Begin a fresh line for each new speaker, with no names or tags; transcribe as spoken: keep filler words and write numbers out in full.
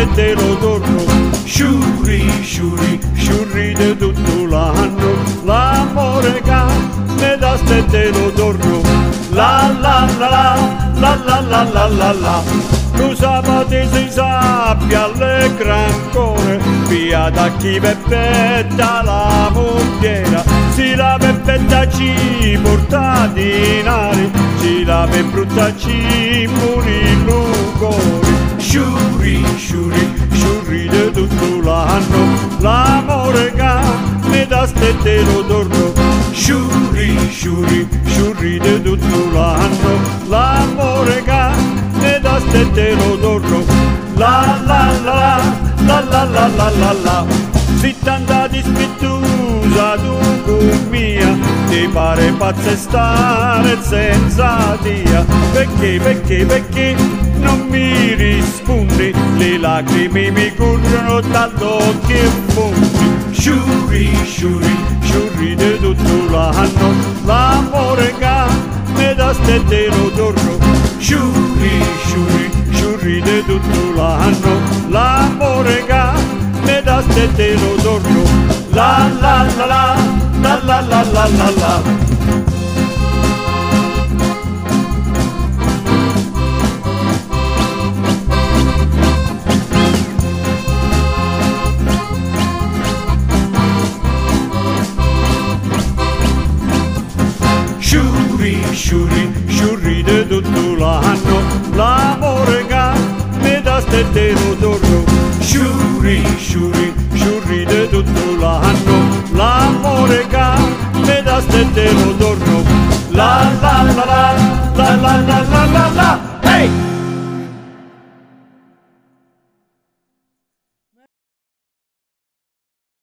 e te lo torno. Sciuri, sciuri, sciurride tutto l'anno, l'amore che me dà e te lo torno. La la la la la la la la la. Lo sabato si sappia allegra ancora, via da chi peppetta la mogliera. Si la peppetta ci porta dinari, si la peppetta ci muri l'ugore. Sciuri, sciuri, sciuri di tutto l'anno, l'amore che mi dà e te lo torno. Sciuri, sciuri, sciuri di tutto l'anno, l'amore che mi dà e te lo torno. La la la la la la la la la. Si tanta dispettosa tu con mia, ti pare pazza stare senza dia. Perché, perché, perché non mi rispondi? Le lacrime mi corrono dall'occhio e fondi. Sciuri, sciuri, sciuri di tutto l'anno, l'amore che mi dà e te lo torno. Sciuri, sciuri, sciuri di tutto l'anno, l'amore che mi dà e te lo torno. La la la la la la la la la la. Sciuri, sciuri, sciuri di tutto l'anno, l'amore che mi dà e te lo